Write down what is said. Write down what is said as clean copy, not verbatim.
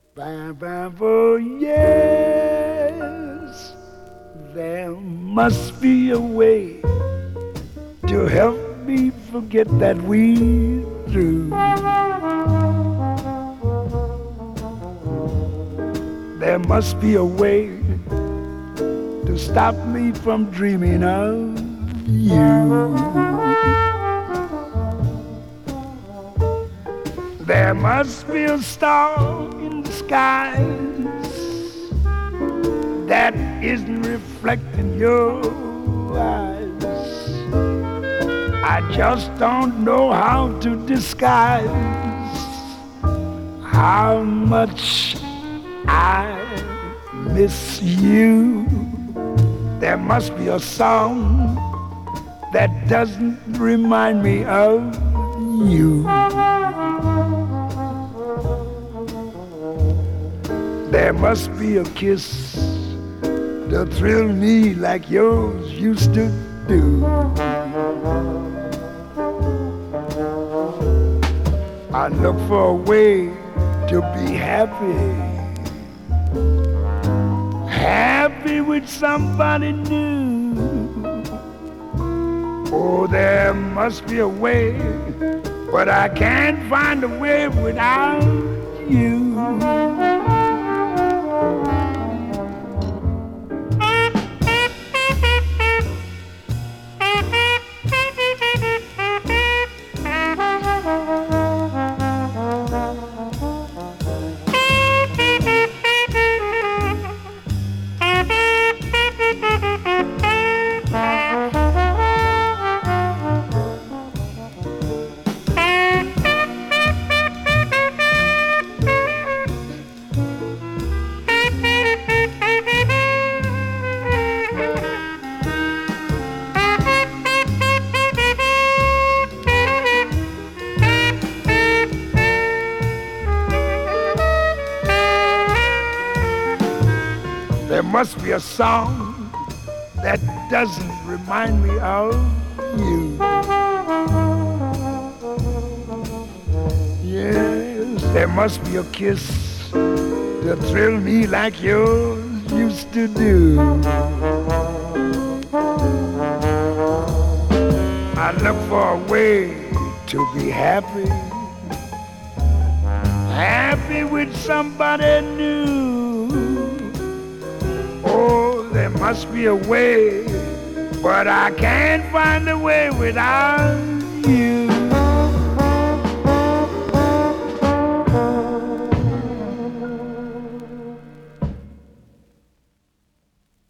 Oh, yes, there must be a way to help me forget that we through. There must be a way to stop me from dreaming of you. There must be a star in the skies that isn't reflecting your eyes. I just don't know how to disguise how much I miss you. There must be a song that doesn't remind me of you. There must be a kiss to thrill me like yours used to do. I look for a way to be happy, happy with somebody new. Oh, there must be a way, but I can't find a way without you. There must be a song that doesn't remind me of you. Yes, there must be a kiss to thrill me like yours used to do. I look for a way to be happy, happy with somebody new. Oh, there must be a way, but I can't find a way without you.